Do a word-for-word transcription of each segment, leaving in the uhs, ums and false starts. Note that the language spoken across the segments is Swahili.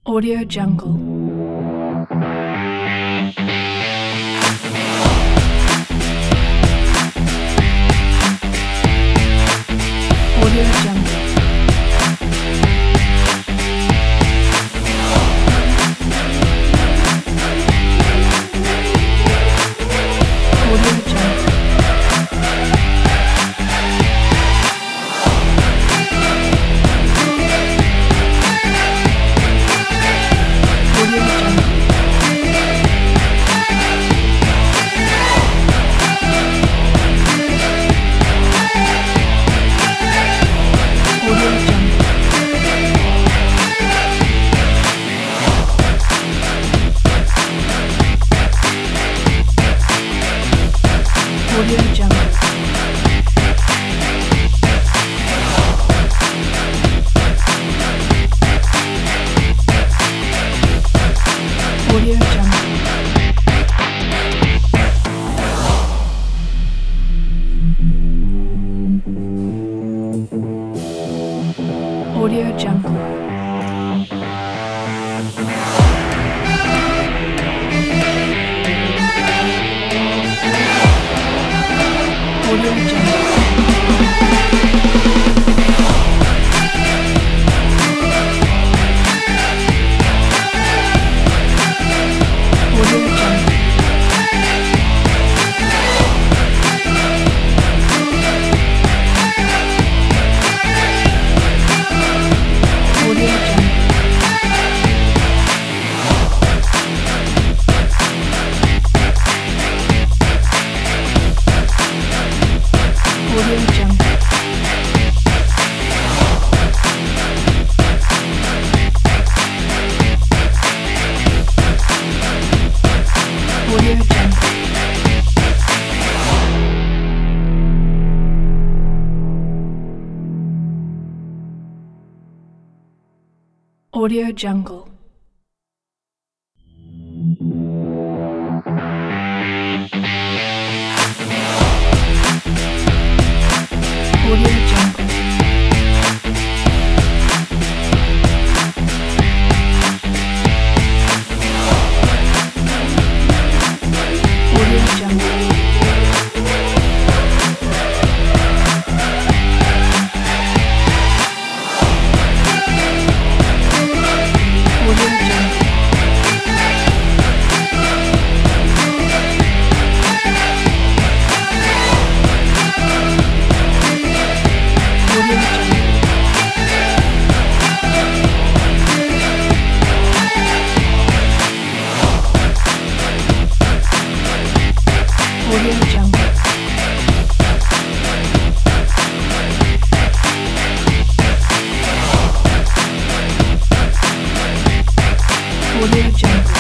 Audio Jungle. Audio Jungle. Audio Jungle. Audio Jungle. Audio Jungle. Audio Jungle. Audio Jungle. Audio Jungle. Audio Jungle. Audio Jungle. Audio Jungle. Audio Jungle. Audio Jungle. Audio Jungle. Audio Jungle. Audio Jungle. Audio Jungle. Audio Jungle.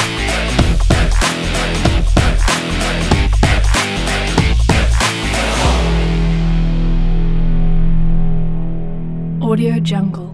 Audio Jungle.